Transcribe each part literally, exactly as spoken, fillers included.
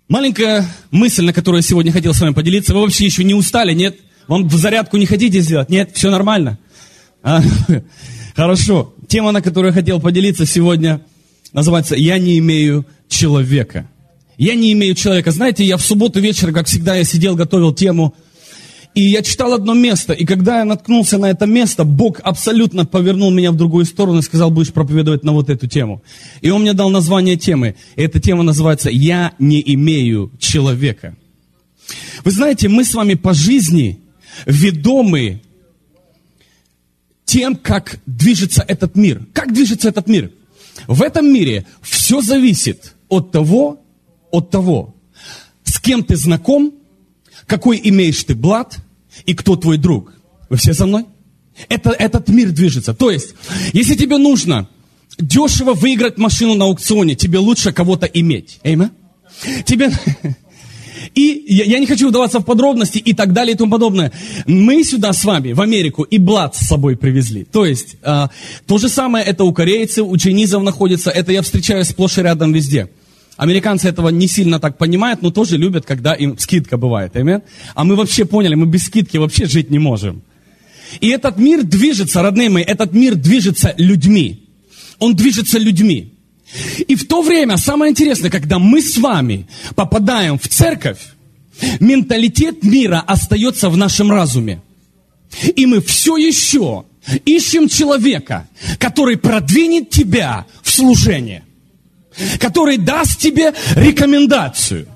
Маленькая мысль, на которую я сегодня хотел с вами поделиться. Вы вообще еще не устали, нет? Вам в зарядку не хотите сделать? Нет? Все нормально? А? Хорошо. Тема, на которую я хотел поделиться сегодня, называется «Я не имею человека». Я не имею человека. Знаете, я в субботу вечером, как всегда, я сидел, готовил тему, и я читал одно место, и когда я наткнулся на это место, Бог абсолютно повернул меня в другую сторону и сказал, будешь проповедовать на вот эту тему. И Он мне дал название темы. И эта тема называется «Я не имею человека». Вы знаете, мы с вами по жизни ведомы тем, как движется этот мир. Как движется этот мир? В этом мире все зависит от того, от того, с кем ты знаком, какой имеешь ты блат и кто твой друг. Вы все со мной? Это, этот мир движется. То есть, если тебе нужно дешево выиграть машину на аукционе, тебе лучше кого-то иметь. Эйма? Тебе... И я, я не хочу вдаваться в подробности и так далее и тому подобное. Мы сюда с вами, в Америку, и блат с собой привезли. То есть, э, то же самое это у корейцев, у чинизов находится. Это я встречаю сплошь и рядом везде. Американцы этого не сильно так понимают, но тоже любят, когда им скидка бывает. Аминь? А мы вообще поняли, мы без скидки вообще жить не можем. И этот мир движется, родные мои, этот мир движется людьми. Он движется людьми. И в то время, самое интересное, когда мы с вами попадаем в церковь, менталитет мира остается в нашем разуме. И мы все еще ищем человека, который продвинет тебя в служение. Который даст тебе рекомендацию,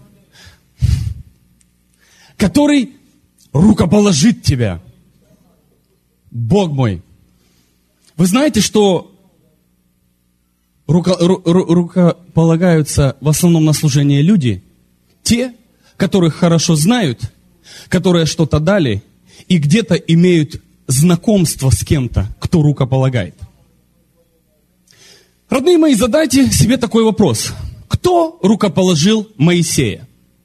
который рукоположит тебя. Бог мой. Вы знаете, что руко, ру, ру, рукополагаются в основном на служение люди, те, которых хорошо знают, которые что-то дали и где-то имеют знакомство с кем-то, кто рукополагает. Родные мои, задайте себе такой вопрос. Кто рукоположил Моисея?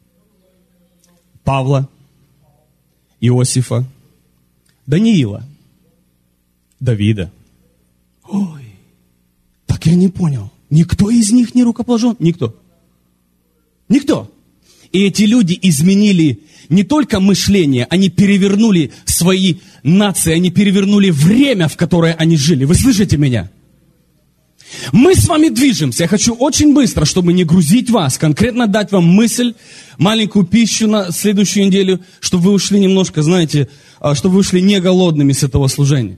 Павла, Иосифа, Даниила, Давида. Ой, так я не понял. Никто из них не рукоположен? Никто. Никто. И эти люди изменили не только мышление, они перевернули свои нации, они перевернули время, в которое они жили. Вы слышите меня? Мы с вами движемся. Я хочу очень быстро, чтобы не грузить вас, конкретно дать вам мысль, маленькую пищу на следующую неделю, чтобы вы ушли немножко, знаете, чтобы вы ушли не голодными с этого служения.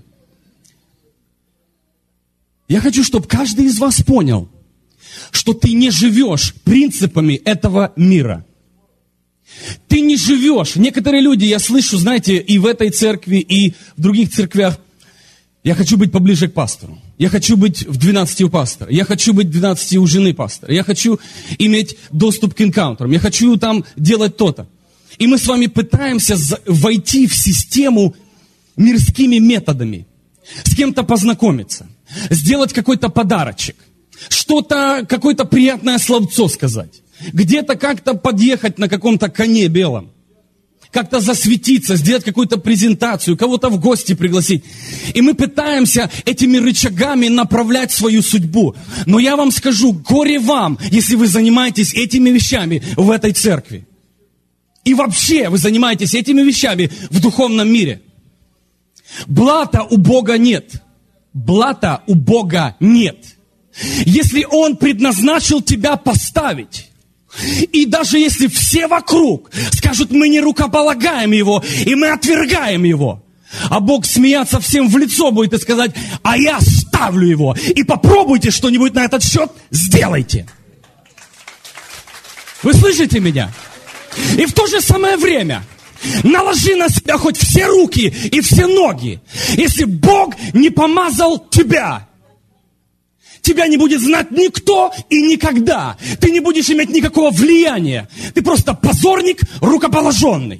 Я хочу, чтобы каждый из вас понял, что ты не живешь принципами этого мира. Ты не живешь. Некоторые люди, я слышу, знаете, и в этой церкви, и в других церквях, я хочу быть поближе к пастору. Я хочу быть в двенадцати у пастора. Я хочу быть в двенадцати у жены пастора. Я хочу иметь доступ к энкаунтерам. Я хочу там делать то-то. И мы с вами пытаемся войти в систему мирскими методами. С кем-то познакомиться. Сделать какой-то подарочек. Что-то, какое-то приятное словцо сказать. Где-то как-то подъехать на каком-то коне белом. Как-то засветиться, сделать какую-то презентацию, кого-то в гости пригласить. И мы пытаемся этими рычагами направлять свою судьбу. Но я вам скажу, горе вам, если вы занимаетесь этими вещами в этой церкви. И вообще вы занимаетесь этими вещами в духовном мире. Блата у Бога нет. Блата у Бога нет. Если Он предназначил тебя поставить, и даже если все вокруг скажут, мы не рукополагаем его, и мы отвергаем его, а Бог смеяться всем в лицо будет и сказать, а я ставлю его, и попробуйте что-нибудь на этот счет, сделайте. Вы слышите меня? И в то же самое время наложи на себя хоть все руки и все ноги, если Бог не помазал тебя. Тебя не будет знать никто и никогда. Ты не будешь иметь никакого влияния. Ты просто позорник рукоположенный.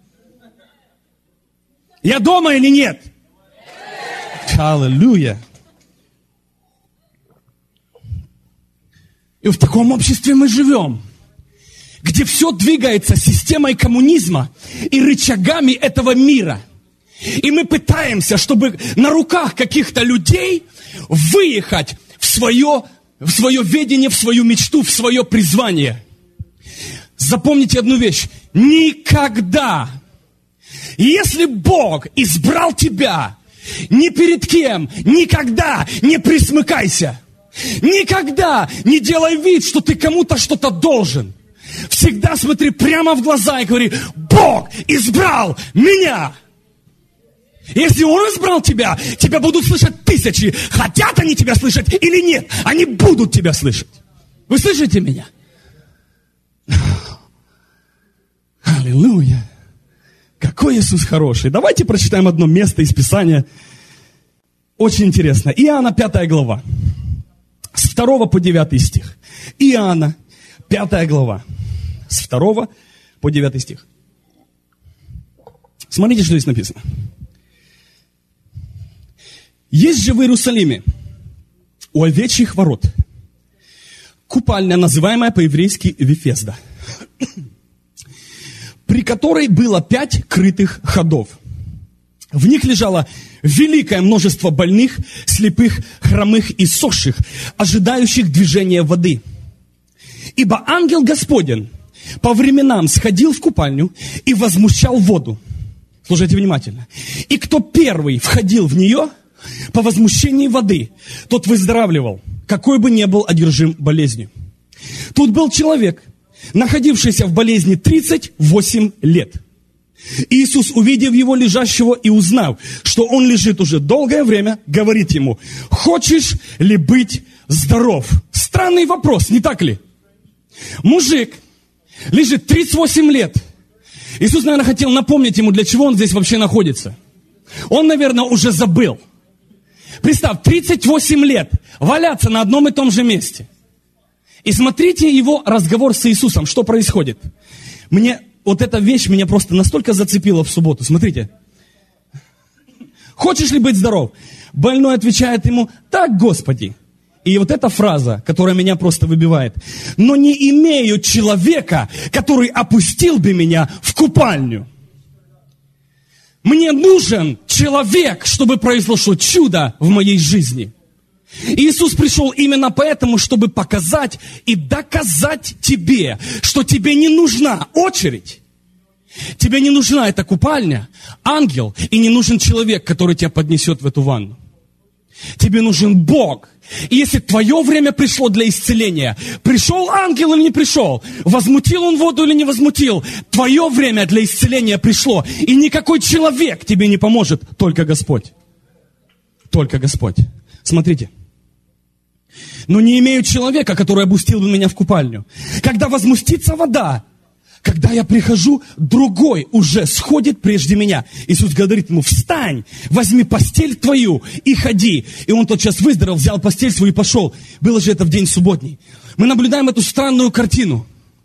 Я дома или нет? Аллилуйя. И в таком обществе мы живем, где все двигается системой коммунизма и рычагами этого мира. И мы пытаемся, чтобы на руках каких-то людей выехать в свое, в свое видение, в свою мечту, в свое призвание. запомните одну вещь. Никогда, если Бог избрал тебя, ни перед кем никогда не присмыкайся. Никогда не делай вид, что ты кому-то что-то должен. Всегда смотри прямо в глаза и говори: Бог избрал меня. Если Он избрал тебя, тебя будут слышать тысячи. Хотят они тебя слышать или нет, они будут тебя слышать. Вы слышите меня? Аллилуйя. Какой Иисус хороший. Давайте прочитаем одно место из Писания. Очень интересно. Иоанна, пятая глава. С второго по девятый стих. Иоанна, пятая глава. С второго по девятый стих. Смотрите, что здесь написано. Есть же в Иерусалиме у овечьих ворот купальня, называемая по-еврейски Вифезда, при которой было пять крытых ходов. В них лежало великое множество больных, слепых, хромых и сохших, ожидающих движения воды. Ибо ангел Господень по временам сходил в купальню и возмущал воду. Слушайте внимательно. И кто первый входил в нее, по возмущении воды, тот выздоравливал, какой бы ни был одержим болезнью. Тут был человек, находившийся в болезни тридцать восемь лет. Иисус, увидев его лежащего и узнав, что он лежит уже долгое время, говорит ему: хочешь ли быть здоров? Странный вопрос, не так ли? Мужик лежит тридцать восемь лет. Иисус, наверное, хотел напомнить ему, для чего он здесь вообще находится. Он, наверное, уже забыл. Представь, тридцать восемь лет валяться на одном и том же месте. И смотрите его разговор с Иисусом, что происходит. Мне вот эта вещь меня просто настолько зацепила в субботу. Смотрите. Хочешь ли быть здоров? Больной отвечает ему: так, Господи. И вот эта фраза, которая меня просто выбивает: но не имею человека, который опустил бы меня в купальню. Мне нужен человек, чтобы произошло чудо в моей жизни. И Иисус пришел именно поэтому, чтобы показать и доказать тебе, что тебе не нужна очередь. Тебе не нужна эта купальня, ангел, и не нужен человек, который тебя поднесет в эту ванну. Тебе нужен Бог. И если твое время пришло для исцеления, пришел ангел или не пришел, возмутил он воду или не возмутил, твое время для исцеления пришло. И никакой человек тебе не поможет, только Господь. Только Господь. Смотрите. Но не имею человека, который опустил бы меня в купальню. Когда возмустится вода, когда я прихожу, другой уже сходит прежде меня. Иисус говорит ему: встань, возьми постель твою и ходи. И он тотчас выздоровел, взял постель свою и пошел. Было же это в день субботний. Мы наблюдаем эту странную картину.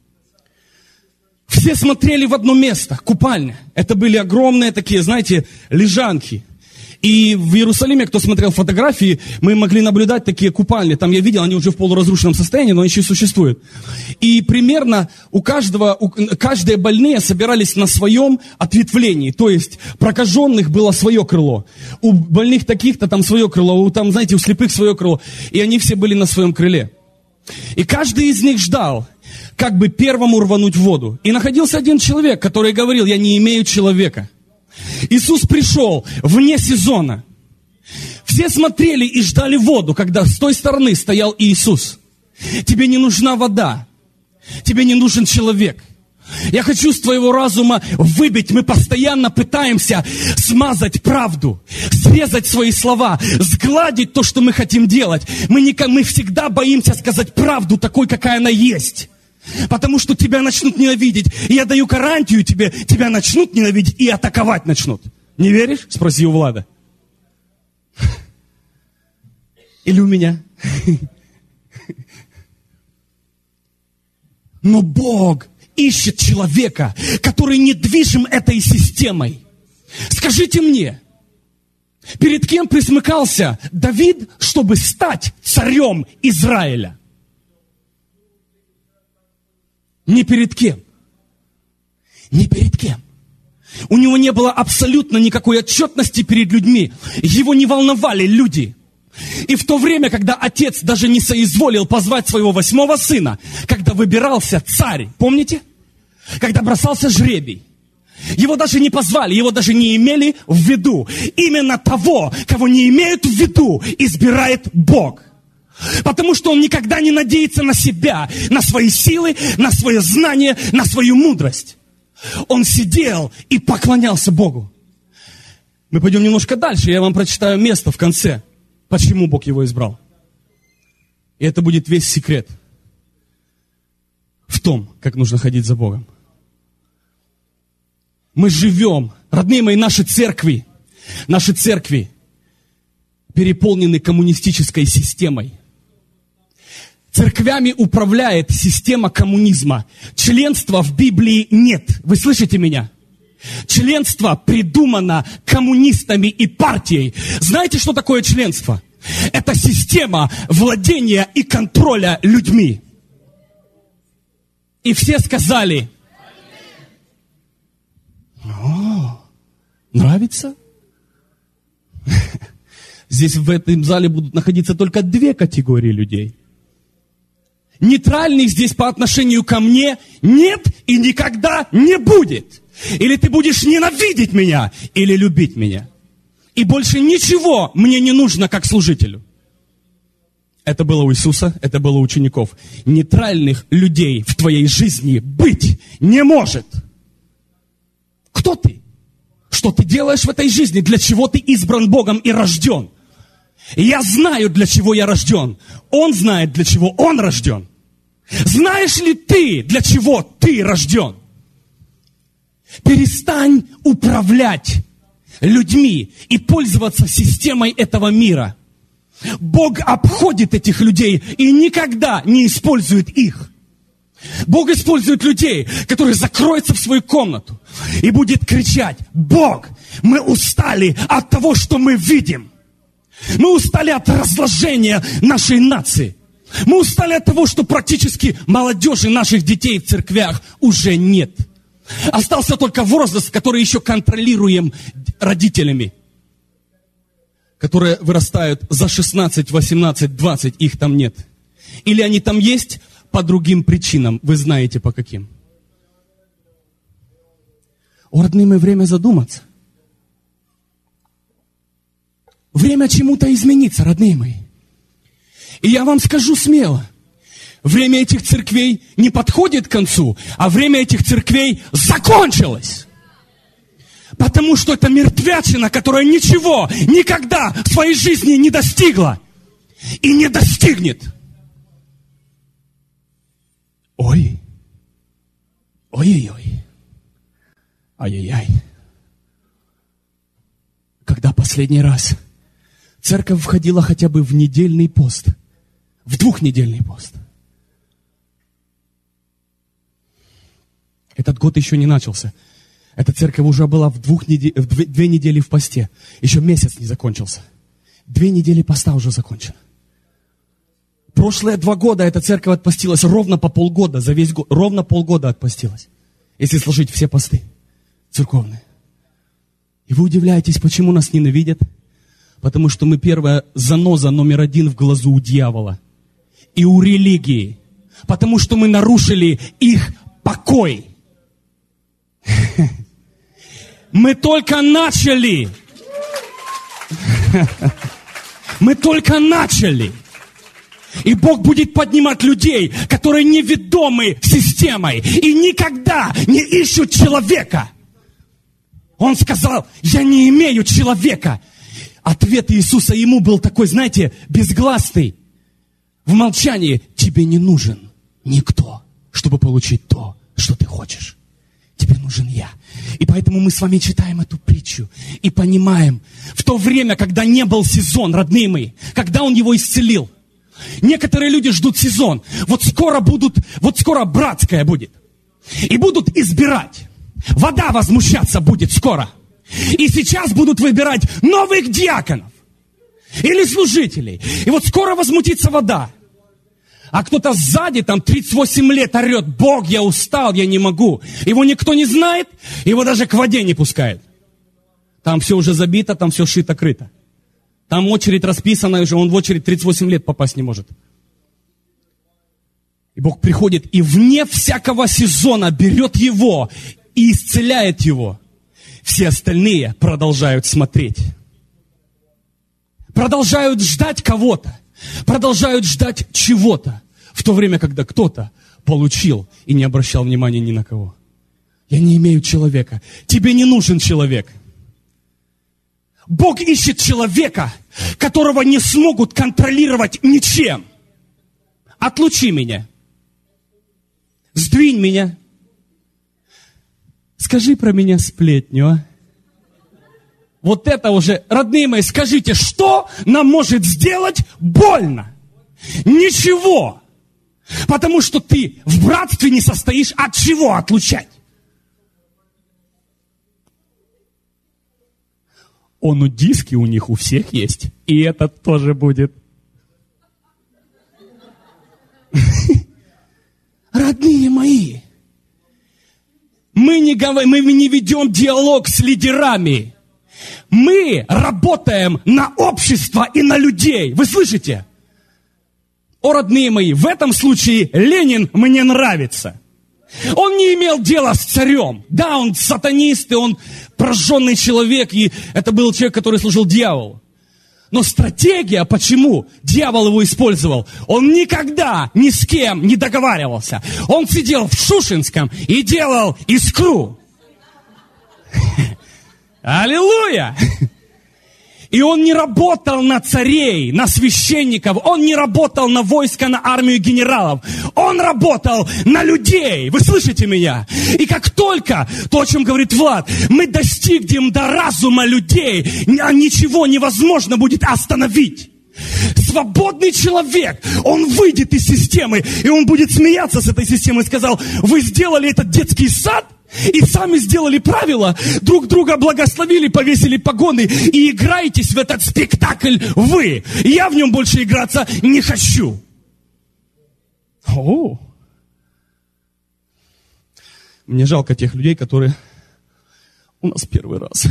Все смотрели в одно место, купальня. Это были огромные такие, знаете, лежанки. И в Иерусалиме, кто смотрел фотографии, мы могли наблюдать такие купальни. Там я видел, они уже в полуразрушенном состоянии, но они еще существуют. И примерно у каждого, у, каждые больные собирались на своем ответвлении. То есть прокаженных было свое крыло. У больных таких-то там свое крыло. У, там, знаете, у слепых свое крыло. И они все были на своем крыле. И каждый из них ждал, как бы первому рвануть в воду. И находился один человек, который говорил: я не имею человека. Иисус пришел вне сезона. Все смотрели и ждали воду, когда с той стороны стоял Иисус. Тебе не нужна вода. Тебе не нужен человек. Я хочу с твоего разума выбить. Мы постоянно пытаемся смазать правду, срезать свои слова, сгладить то, что мы хотим делать. Мы, не, мы всегда боимся сказать правду такой, какая она есть. Потому что тебя начнут ненавидеть. И я даю гарантию тебе, тебя начнут ненавидеть и атаковать начнут. Не веришь? Спроси у Влада. Или у меня. Но Бог ищет человека, который не движим этой системой. Скажите мне, перед кем присмыкался Давид, чтобы стать царем Израиля? Ни перед кем. Ни перед кем. У него не было абсолютно никакой отчетности перед людьми. Его не волновали люди. И в то время, когда отец даже не соизволил позвать своего восьмого сына, когда выбирался царь, помните? когда бросался жребий, его даже не позвали, его даже не имели в виду. Именно того, кого не имеют в виду, избирает Бог. Потому что Он никогда не надеется на себя, на свои силы, на свое знание, на свою мудрость. Он сидел и поклонялся Богу. Мы пойдем немножко дальше, я вам прочитаю место в конце, почему Бог его избрал. И это будет весь секрет в том, как нужно ходить за Богом. Мы живем, родные мои, наши церкви, наши церкви переполнены коммунистической системой. Церквями управляет система коммунизма. Членства в Библии нет. Вы слышите меня? Членство придумано коммунистами и партией. Знаете, что такое членство? Это система владения и контроля людьми. И все сказали: о, нравится? Здесь в этом зале будут находиться только две категории людей. Нейтральных здесь по отношению ко мне нет и никогда не будет. Или ты будешь ненавидеть меня, или любить меня. И больше ничего мне не нужно как служителю. Это было у Иисуса, это было у учеников. Нейтральных людей в твоей жизни быть не может. Кто ты? Что ты делаешь в этой жизни? Для чего ты избран Богом и рожден? Я знаю, для чего я рожден. Он знает, для чего он рожден. Знаешь ли ты, для чего ты рожден? Перестань управлять людьми и пользоваться системой этого мира. Бог обходит этих людей и никогда не использует их. Бог использует людей, которые закроются в свою комнату и будет кричать: Бог, мы устали от того, что мы видим. Мы устали от разложения нашей нации. Мы устали от того, что практически молодежи наших детей в церквях уже нет. Остался только возраст, который еще контролируем родителями, которые вырастают за шестнадцать, восемнадцать, двадцать, их там нет. Или они там есть по другим причинам, вы знаете по каким. О, родные мои, время задуматься. Время чему-то измениться, родные мои. И я вам скажу смело, время этих церквей не подходит к концу, а время этих церквей закончилось. Потому что это мертвячина, которая ничего никогда в своей жизни не достигла и не достигнет. Ой, ой-ой-ой, ай-яй-яй. Когда последний раз церковь входила хотя бы в недельный пост, в двухнедельный пост? Этот год еще не начался. Эта церковь уже была в, двух недель, в две, две недели в посте. Еще месяц не закончился. Две недели поста уже закончено. Прошлые два года эта церковь отпостилась ровно по полгода, за весь год. Ровно полгода отпостилась. Если сложить все посты церковные. И вы удивляетесь, почему нас ненавидят? Потому что мы первая заноза номер один в глазу у дьявола. И у религии. Потому что мы нарушили их покой. Мы только начали. Мы только начали. И Бог будет поднимать людей, которые неведомы системой и никогда не ищут человека. Он сказал: я не имею человека. Ответ Иисуса ему был такой, знаете, безгласный. В молчании: тебе не нужен никто, чтобы получить то, что ты хочешь. Тебе нужен я. И поэтому мы с вами читаем эту притчу и понимаем, в то время, когда не был сезон, родные мои, когда Он его исцелил. Некоторые люди ждут сезон. Вот скоро будут, вот скоро братская будет. И будут избирать. Вода возмущаться будет скоро. И сейчас будут выбирать новых диаконов или служителей. И вот скоро возмутится вода. А кто-то сзади там тридцать восемь лет орет: Бог, я устал, я не могу. Его никто не знает, его даже к воде не пускают. Там все уже забито, там все шито-крыто. Там очередь расписана уже, он в очередь тридцать восемь лет попасть не может. И Бог приходит и вне всякого сезона берет его и исцеляет его. Все остальные продолжают смотреть. Продолжают ждать кого-то. Продолжают ждать чего-то. В то время, когда кто-то получил и не обращал внимания ни на кого. Я не имею человека. Тебе не нужен человек. Бог ищет человека, которого не смогут контролировать ничем. Отлучи меня. Сдвинь меня. Скажи про меня сплетню, а? Вот это уже, родные мои, скажите, что нам может сделать больно? Ничего. Потому что ты в братстве не состоишь, от чего отлучать? Он у диски у них у всех есть, и этот тоже будет. Родные мои, мы не, говор... мы не ведем диалог с лидерами. Мы работаем на общество и на людей. Вы слышите? О, родные мои, в этом случае Ленин мне нравится. Он не имел дела с царем. Да, он сатанист, и он прожженный человек, и это был человек, который служил дьяволу. Но стратегия, почему дьявол его использовал? Он никогда ни с кем не договаривался. Он сидел в Шушинском и делал искру. Аллилуйя! И он не работал на царей, на священников, он не работал на войско, на армию генералов. Он работал на людей. Вы слышите меня? И как только, то, о чем говорит Влад, мы достигнем до разума людей, ничего невозможно будет остановить. Свободный человек, он выйдет из системы, и он будет смеяться с этой системой и сказал: вы сделали этот детский сад, и сами сделали правила, друг друга благословили, повесили погоны, и играетесь в этот спектакль вы. Я в нем больше играться не хочу. О! Мне жалко тех людей, которые у нас первый раз.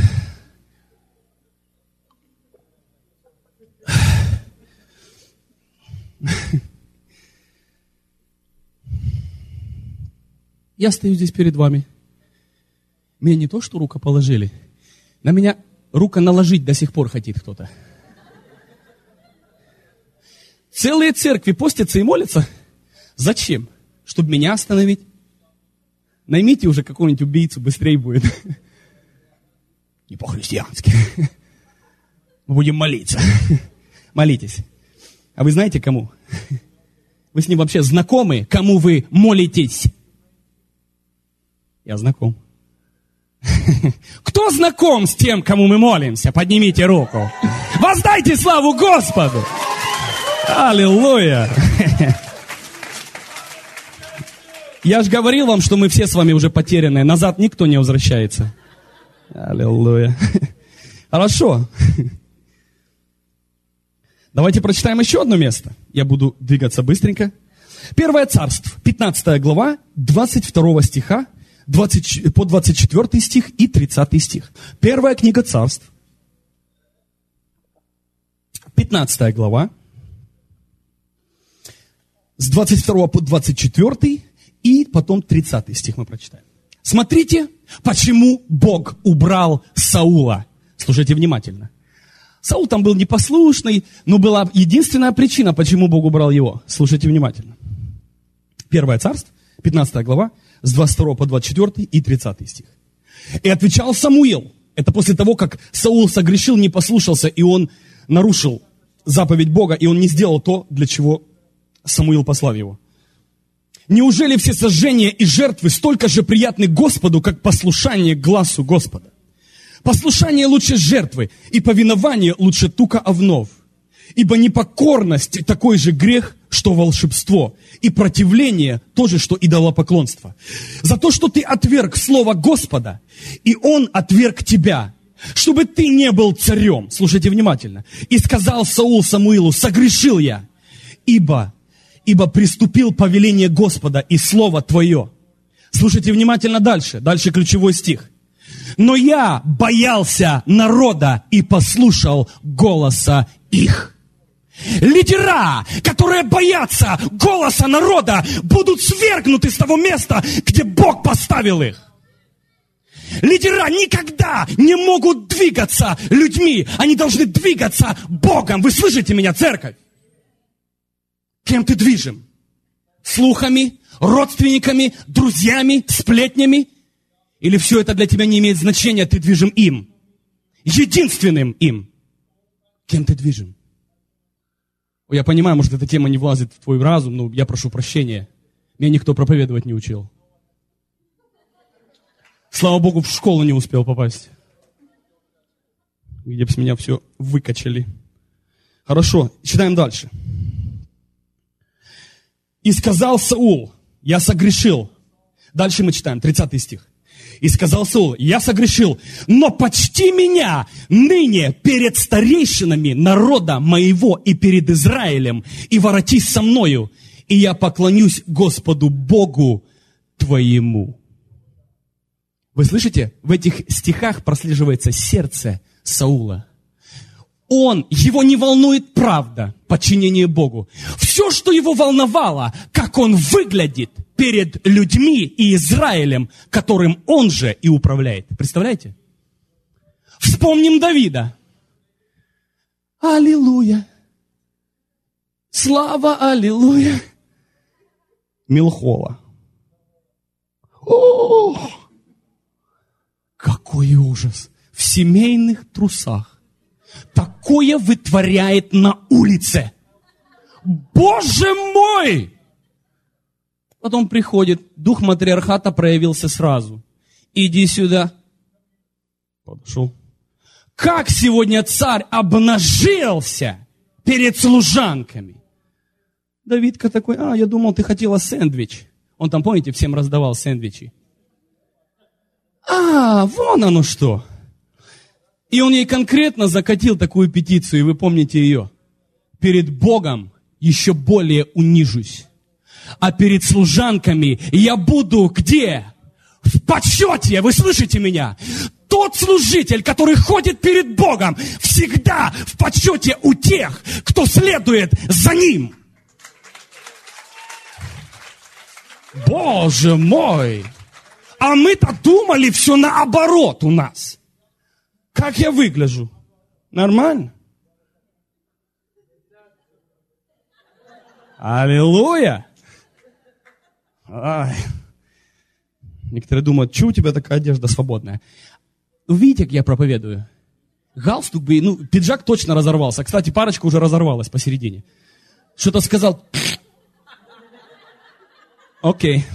Я стою здесь перед вами. Мне не то, что руку положили. На меня руку наложить до сих пор хотит кто-то. Целые церкви постятся и молятся. Зачем? Чтобы меня остановить? Наймите уже какого-нибудь убийцу, быстрее будет. Не по-христиански. Мы будем молиться. Молитесь. А вы знаете, кому? Вы с ним вообще знакомы, кому вы молитесь? Я знаком. Кто знаком с тем, кому мы молимся? Поднимите руку. Воздайте славу Господу. Аллилуйя. Я же говорил вам, что мы все с вами уже потерянные. Назад никто не возвращается. Аллилуйя. Хорошо. Давайте прочитаем еще одно место. Я буду двигаться быстренько. Первое Царство, пятнадцатая глава, двадцать второго стиха двадцать, по двадцать четвёртый стих и тридцатый стих. Первая книга Царств, пятнадцатая глава, с двадцать второго по двадцать четвёртый и потом тридцатый стих мы прочитаем. Смотрите, почему Бог убрал Саула. Слушайте внимательно. Саул там был непослушный, но была единственная причина, почему Бог убрал его. Слушайте внимательно. Первое Царство, пятнадцатая глава, с двадцать второго по двадцать четвёртый и тридцатый стих. И отвечал Самуил. Это после того, как Саул согрешил, не послушался, и он нарушил заповедь Бога, и он не сделал то, для чего Самуил послал его. Неужели все сожжения и жертвы столько же приятны Господу, как послушание гласу Господа? Послушание лучше жертвы, и повинование лучше тука овнов. Ибо непокорность такой же грех, что волшебство, и противление тоже, что идолопоклонство. За то, что ты отверг слово Господа, и Он отверг тебя, чтобы ты не был царем. Слушайте внимательно. И сказал Саул Самуилу: согрешил я, ибо, ибо приступил повеление Господа и слово твое. Слушайте внимательно дальше. Дальше ключевой стих. Но я боялся народа и послушал голоса их. Лидера, которые боятся голоса народа, будут свергнуты с того места, где Бог поставил их. Лидера никогда не могут двигаться людьми. Они должны двигаться Богом. Вы слышите меня, церковь? Кем ты движим? Слухами, родственниками, друзьями, сплетнями? Или все это для тебя не имеет значения, ты движим им? Единственным им. Кем ты движим? Я понимаю, может, эта тема не влазит в твой разум, но я прошу прощения. Меня никто проповедовать не учил. Слава Богу, в школу не успел попасть. Где бы с меня все выкачали. Хорошо, читаем дальше. «И сказал Саул, я согрешил». Дальше мы читаем, тридцатый стих. «И сказал Саул, я согрешил, но почти меня ныне перед старейшинами народа моего и перед Израилем, и воротись со мною, и я поклонюсь Господу Богу твоему». Вы слышите? В этих стихах прослеживается сердце Саула. Он, его не волнует правда, подчинение Богу. Все, что его волновало, как он выглядит перед людьми и Израилем, которым он же и управляет. Представляете? Вспомним Давида. Аллилуйя. Слава, аллилуйя. Милхола. О, какой ужас. В семейных трусах. Такое вытворяет на улице. Боже мой! Потом приходит, дух матриархата проявился сразу. Иди сюда. Подошел. Как сегодня царь обнажился перед служанками. Давидка такой, а, я думал, ты хотела сэндвич. Он там, помните, всем раздавал сэндвичи. А, вон оно что. И он ей конкретно закатил такую петицию, и вы помните ее. Перед Богом еще более унижусь. А перед служанками я буду где? В почете, вы слышите меня? Тот служитель, который ходит перед Богом, всегда в почете у тех, кто следует за ним. Боже мой! А мы-то думали все наоборот у нас. Как я выгляжу? Нормально? Аллилуйя! Ай. Некоторые думают, что у тебя такая одежда свободная? Видите, как я проповедую? Галстук бы, ну, пиджак точно разорвался. Кстати, парочка уже разорвалась посередине. Что-то сказал. Окей.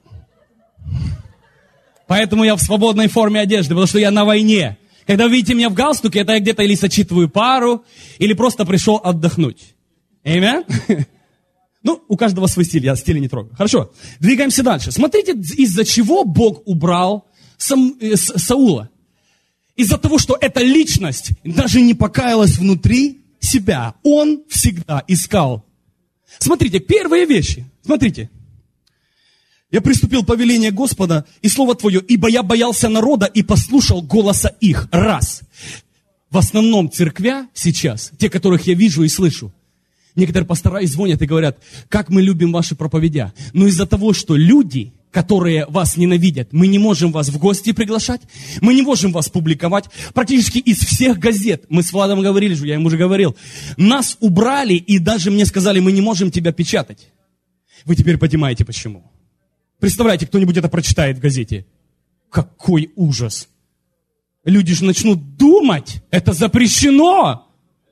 Поэтому я в свободной форме одежды, потому что я на войне. Когда вы видите меня в галстуке, это я где-то или сочетываю пару, или просто пришел отдохнуть. Аминь? Ну, у каждого свой стиль, я стиля не трогаю. Хорошо, двигаемся дальше. Смотрите, из-за чего Бог убрал Сам, э, Саула. Из-за того, что эта личность даже не покаялась внутри себя. Он всегда искал. Смотрите, первые вещи. Смотрите. Я приступил повеление Господа и слово Твое, ибо я боялся народа и послушал голоса их. Раз. В основном церквя сейчас, те, которых я вижу и слышу, некоторые пастора звонят и говорят, как мы любим ваши проповедя. Но из-за того, что люди, которые вас ненавидят, мы не можем вас в гости приглашать, мы не можем вас публиковать. Практически из всех газет, мы с Владом говорили, я ему уже говорил, нас убрали и даже мне сказали, мы не можем тебя печатать. Вы теперь понимаете, почему. Представляете, кто-нибудь это прочитает в газете. Какой ужас. Люди же начнут думать, это запрещено.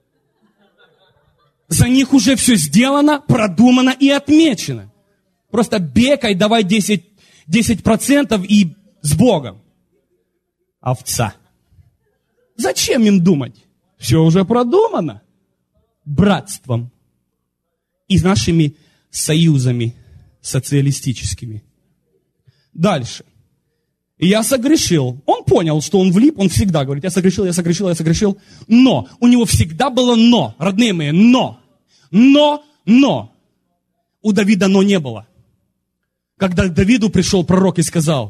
За них уже все сделано, продумано и отмечено. Просто бекай, давай десять, десять процентов и с Богом. Овца. Зачем им думать? Все уже продумано. Братством. И нашими союзами социалистическими. Дальше. Я согрешил. Он понял, что он влип, он всегда говорит, я согрешил, я согрешил, я согрешил. Но. У него всегда было но. Родные мои, но. Но, но. У Давида но не было. Когда к Давиду пришел пророк и сказал,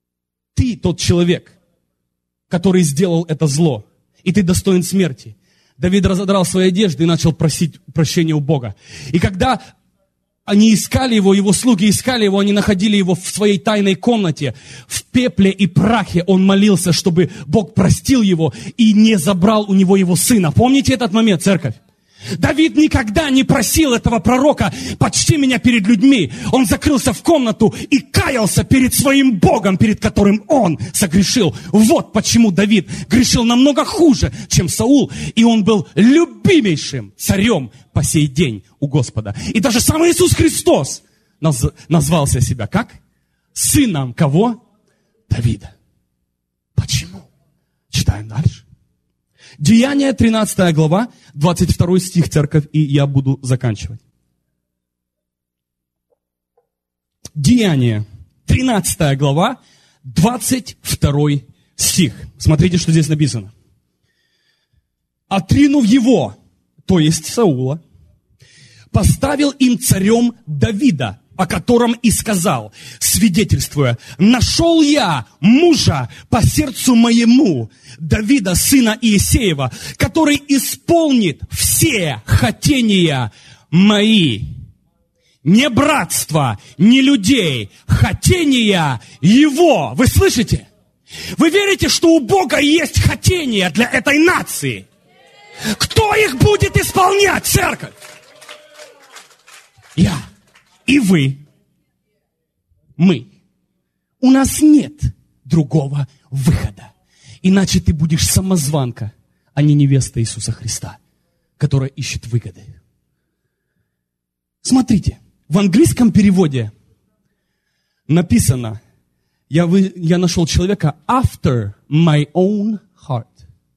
ты тот человек, который сделал это зло, и ты достоин смерти. Давид разодрал свои одежды и начал просить прощения у Бога. И когда они искали его, его слуги искали его, они находили его в своей тайной комнате, в пепле и прахе. Он молился, чтобы Бог простил его и не забрал у него его сына. Помните этот момент, церковь? Давид никогда не просил этого пророка: почти меня перед людьми. Он закрылся в комнату и каялся перед своим Богом, перед которым он согрешил. Вот почему Давид грешил намного хуже, чем Саул. И он был любимейшим царем по сей день у Господа. И даже сам Иисус Христос наз- назвался себя как? Сыном кого? Давида. Почему? Читаем дальше. Деяния, тринадцатая глава, двадцать второй стих, церковь, и я буду заканчивать. Деяния, тринадцатая глава, двадцать второй стих. Смотрите, что здесь написано. «Отринув его, то есть Саула, поставил им царем Давида, о котором и сказал, свидетельствуя: нашел я мужа по сердцу моему, Давида, сына Иесеева, который исполнит все хотения мои». Не братство, не людей, хотения его. Вы слышите? Вы верите, что у Бога есть хотения для этой нации? Кто их будет исполнять, церковь? Я. И вы, мы. У нас нет другого выхода. Иначе ты будешь самозванка, а не невеста Иисуса Христа, которая ищет выгоды. Смотрите, в английском переводе написано, я, вы, я нашел человека after my own heart.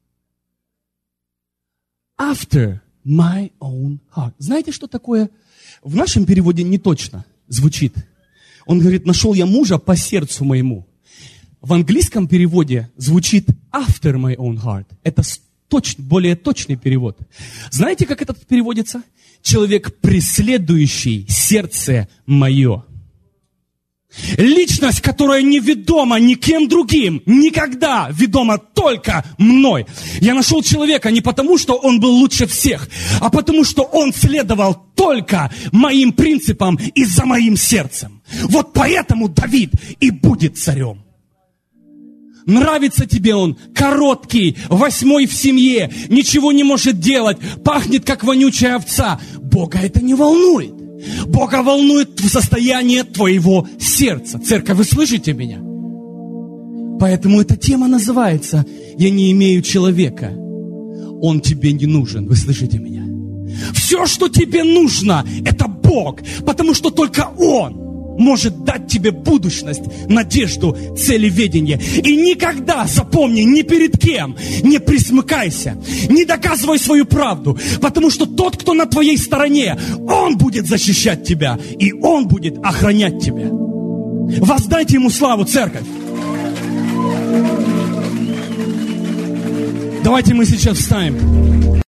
After my own heart. Знаете, что такое? В нашем переводе не точно звучит. Он говорит: нашел я мужа по сердцу моему. В английском переводе звучит after my own heart. Это точ, более точный перевод. Знаете, как это переводится? Человек, преследующий сердце мое. Личность, которая не ведома никем другим, никогда ведома только мной. Я нашел человека не потому, что он был лучше всех, а потому, что он следовал только моим принципам и за моим сердцем. Вот поэтому Давид и будет царем. Нравится тебе он, короткий, восьмой в семье, ничего не может делать, пахнет как вонючая овца. Бога это не волнует. Бога волнует состояние твоего сердца. Церковь, вы слышите меня? Поэтому эта тема называется «Я не имею человека». Он тебе не нужен. Вы слышите меня? Все, что тебе нужно, это Бог. Потому что только Он может дать тебе будущность, надежду, целеведение. И никогда, запомни, ни перед кем не присмыкайся, не доказывай свою правду, потому что тот, кто на твоей стороне, он будет защищать тебя, и он будет охранять тебя. Воздайте ему славу, церковь. Давайте мы сейчас встанем.